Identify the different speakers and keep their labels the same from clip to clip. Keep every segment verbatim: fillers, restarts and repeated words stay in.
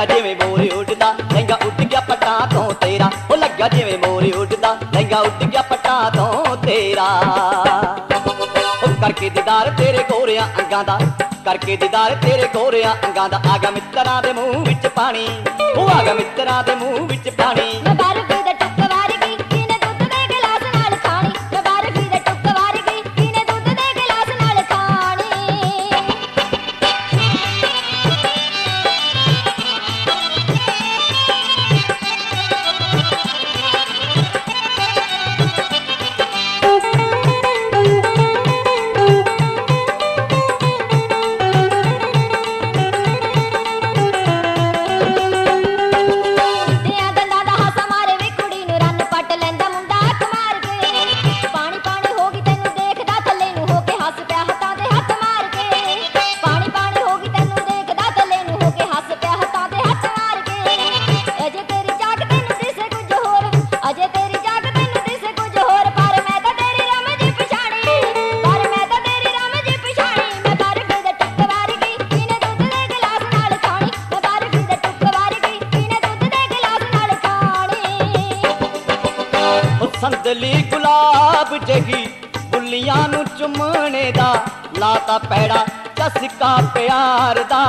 Speaker 1: जिवें मोर उड़दा लहंगा उड़ गया पटा तो तेरा ओ लग्या जिवें मोर उड़दा लहंगा उड़ गया पटा तो तेरा ओ करके दीदार तेरे गोरियां अंगां दा करके दीदार तेरे गोरियां अंगां दा आ गया मित्तरां दे मूंह विच पानी ओ आ गया मित्तरां दे मूंह विच पानी संदली गुलाब जगी बुलियां नू चुमने दा लाता पैड़ा चसका प्यार दा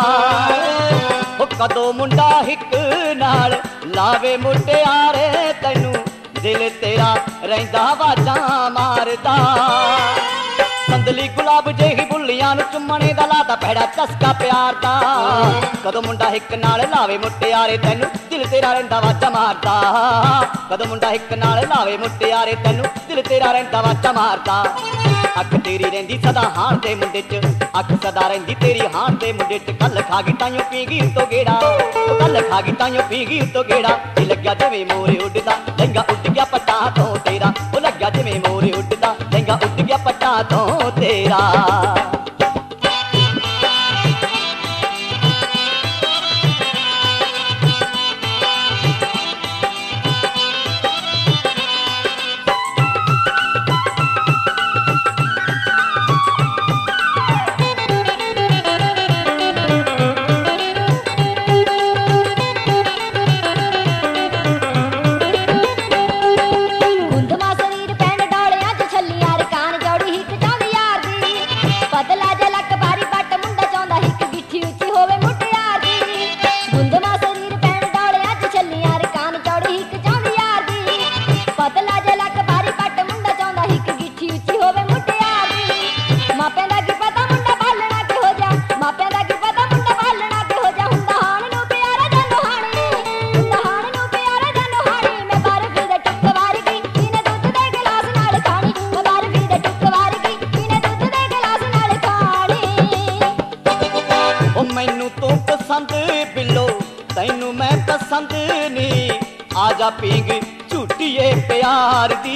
Speaker 1: ओ कदों मुंडा हिक नाल लावे मुटियारे तैनू दिल तेरा रहिंदा वाजां मारदा संदली गुलाब जगी बुलियां नू चुमने दा लाता पैड़ा चसका प्यार दा कदों मुंडा हिक नाल लावे मुटियारे तैनू दिल तेरा रहिंदा वाजां मारदा कदों मुंडा हिक नाल लावे मुटियारे तैनू दिल तेरा रहिंदा वाजां मारदा अख तेरी रहिंदी सदा हाण दे मुंडे च अख सदा रहिंदी तेरी हाण दे मुंडे च कल खा गई ताइयों पी गई तो गेड़ा ओ कल खा गई ताइयों पी गई तो गेड़ा ए लग्या जिवें मोर उड़दा लहंगा उड़ गया पटा तो तेरा ओ लग्या जिवें मोर उड़दा लहंगा उड़ गया पटा तो तेरा तैनू मैं पसंद नी आजा पींग झूठिए प्यार दी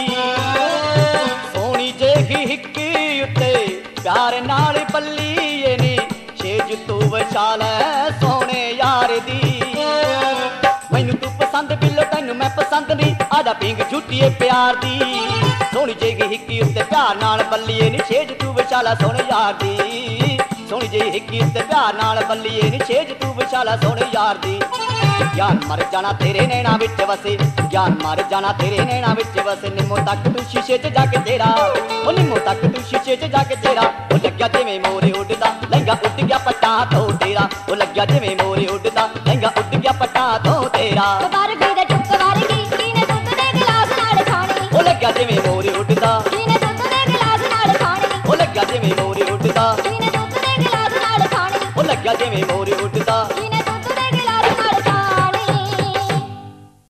Speaker 1: सोनी जेही हिक उत्ते प्यार नाल बल्ली नी छेज तू विशाल सोने यार दी मैनू तू पसंद बिलो तैनू मैं पसंद नी आजा पींग झूठिए प्यार दी सोनी जेही हिक उत्ते प्यार नाल बल्ली नी छेज तू विशाल सोने यार दी सोनी जी हिकी ते प्यार नाल बल्लीए नी छेज तू विशाला सोने यार दी ज्ञान मर जाना तेरे नैना विच वसे ज्ञान मर जाना तेरे नैना विच वसे निम्मो तक तू शीशे च जाके तेरा ओ निम्मो तक तू शीशे च जाके तेरा ओ लग्या जिवें मोर उड़दा लहंगा उड़ गया पटा तो तेरा ओ लग्या जिवें मोर उड़दा लहंगा उड़ गया पटा तो तेरा
Speaker 2: बार भी दे टुक वारगी कीने दूध दे गिलास नाल खानी
Speaker 1: ओ लग्या जिवें मोर